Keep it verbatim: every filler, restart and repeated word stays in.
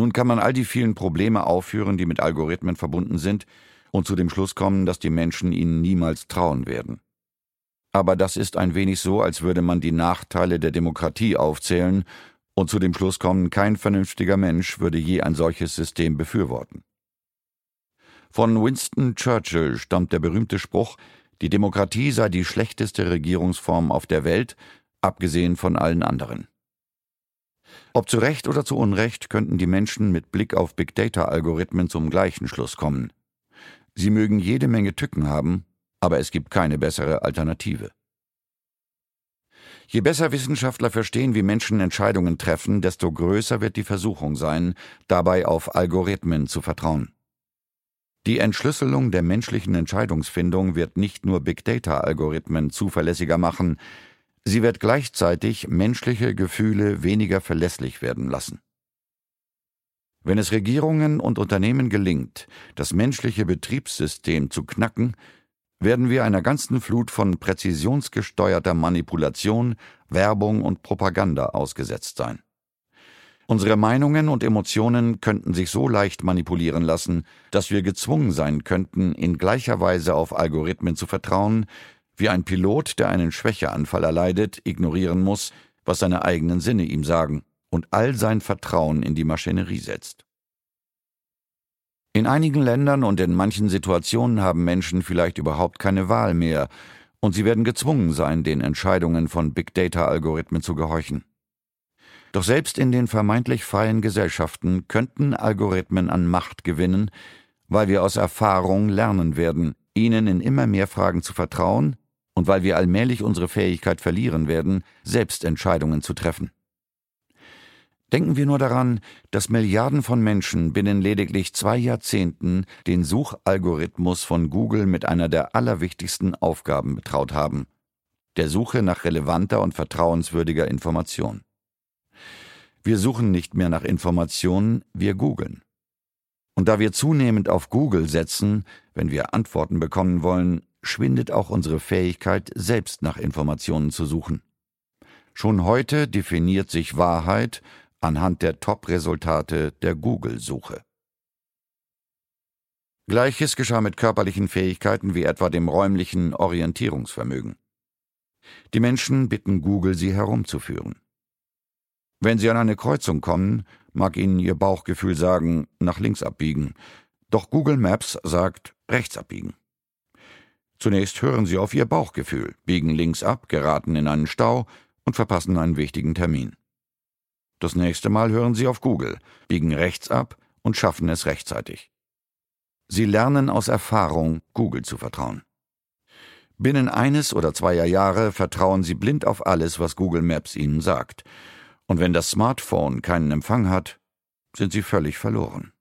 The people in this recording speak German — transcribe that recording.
Nun kann man all die vielen Probleme aufführen, die mit Algorithmen verbunden sind, und zu dem Schluss kommen, dass die Menschen ihnen niemals trauen werden. Aber das ist ein wenig so, als würde man die Nachteile der Demokratie aufzählen und zu dem Schluss kommen, kein vernünftiger Mensch würde je ein solches System befürworten. Von Winston Churchill stammt der berühmte Spruch, die Demokratie sei die schlechteste Regierungsform auf der Welt, abgesehen von allen anderen. Ob zu Recht oder zu Unrecht könnten die Menschen mit Blick auf Big-Data-Algorithmen zum gleichen Schluss kommen. Sie mögen jede Menge Tücken haben, aber es gibt keine bessere Alternative. Je besser Wissenschaftler verstehen, wie Menschen Entscheidungen treffen, desto größer wird die Versuchung sein, dabei auf Algorithmen zu vertrauen. Die Entschlüsselung der menschlichen Entscheidungsfindung wird nicht nur Big-Data-Algorithmen zuverlässiger machen, sie wird gleichzeitig menschliche Gefühle weniger verlässlich werden lassen. Wenn es Regierungen und Unternehmen gelingt, das menschliche Betriebssystem zu knacken, werden wir einer ganzen Flut von präzisionsgesteuerter Manipulation, Werbung und Propaganda ausgesetzt sein. Unsere Meinungen und Emotionen könnten sich so leicht manipulieren lassen, dass wir gezwungen sein könnten, in gleicher Weise auf Algorithmen zu vertrauen, wie ein Pilot, der einen Schwächeanfall erleidet, ignorieren muss, was seine eigenen Sinne ihm sagen, und all sein Vertrauen in die Maschinerie setzt. In einigen Ländern und in manchen Situationen haben Menschen vielleicht überhaupt keine Wahl mehr, und sie werden gezwungen sein, den Entscheidungen von Big-Data-Algorithmen zu gehorchen. Doch selbst in den vermeintlich freien Gesellschaften könnten Algorithmen an Macht gewinnen, weil wir aus Erfahrung lernen werden, ihnen in immer mehr Fragen zu vertrauen und weil wir allmählich unsere Fähigkeit verlieren werden, selbst Entscheidungen zu treffen. Denken wir nur daran, dass Milliarden von Menschen binnen lediglich zwei Jahrzehnten den Suchalgorithmus von Google mit einer der allerwichtigsten Aufgaben betraut haben: der Suche nach relevanter und vertrauenswürdiger Information. Wir suchen nicht mehr nach Informationen, wir googeln. Und da wir zunehmend auf Google setzen, wenn wir Antworten bekommen wollen, schwindet auch unsere Fähigkeit, selbst nach Informationen zu suchen. Schon heute definiert sich Wahrheit anhand der Top-Resultate der Google-Suche. Gleiches geschah mit körperlichen Fähigkeiten wie etwa dem räumlichen Orientierungsvermögen. Die Menschen bitten Google, sie herumzuführen. Wenn sie an eine Kreuzung kommen, mag ihnen ihr Bauchgefühl sagen, nach links abbiegen, doch Google Maps sagt, rechts abbiegen. Zunächst hören sie auf ihr Bauchgefühl, biegen links ab, geraten in einen Stau und verpassen einen wichtigen Termin. Das nächste Mal hören sie auf Google, biegen rechts ab und schaffen es rechtzeitig. Sie lernen aus Erfahrung, Google zu vertrauen. Binnen eines oder zweier Jahre vertrauen sie blind auf alles, was Google Maps ihnen sagt. Und wenn das Smartphone keinen Empfang hat, sind sie völlig verloren.